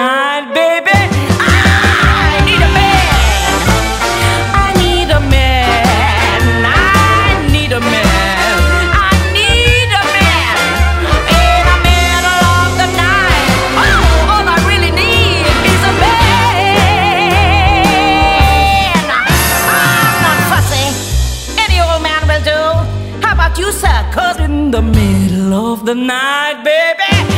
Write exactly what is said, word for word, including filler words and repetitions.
night, baby. I need a man. I need a man. I need a man. I need a man. In the middle of the night. Oh, all I really need is a man. I'm not fussy. Any old man will do. How about you, sir? 'Cause in the middle of the night, baby,